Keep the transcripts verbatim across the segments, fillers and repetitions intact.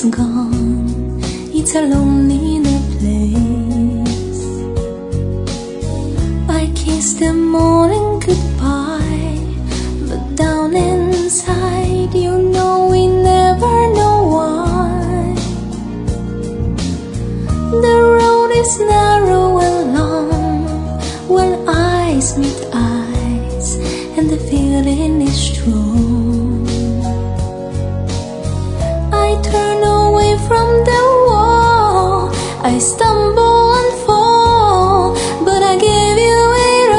gone, it's a lonely place. I kiss the morning goodbye, but down inside you know we never know why. The road is narrow and long when eyes meet eyes and the feeling is strong. I turn away from the wall, I stumble and fall, but I gave you it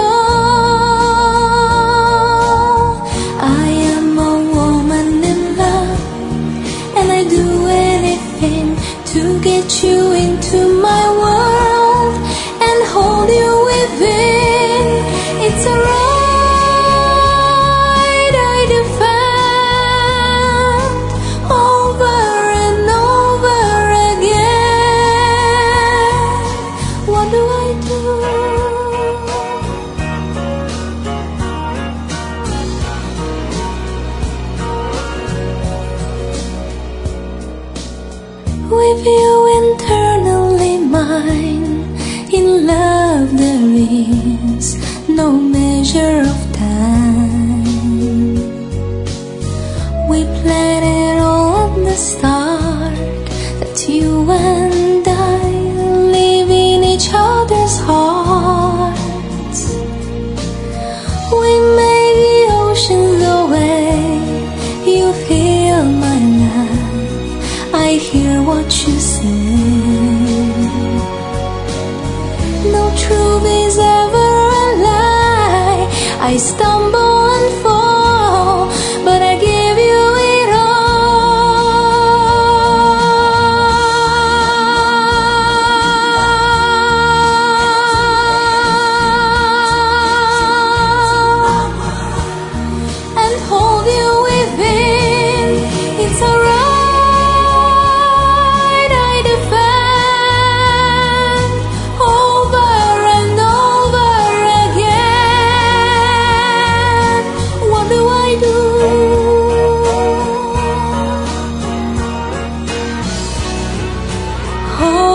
all. I am a woman in love, and I do anything to get you into my world and hold you within. It's a right I defend over and over again. What do I do? With you internally mine, in love there is no measure of time. We planned it all at the start, that you and I live in each other's hearts. We may be oceans away, you feel my love, I hear what you say. No truth is ever a lie, I stumble and fall, but I give you it all and hold you within. It's alright I defend over and over again. What do I do? Oh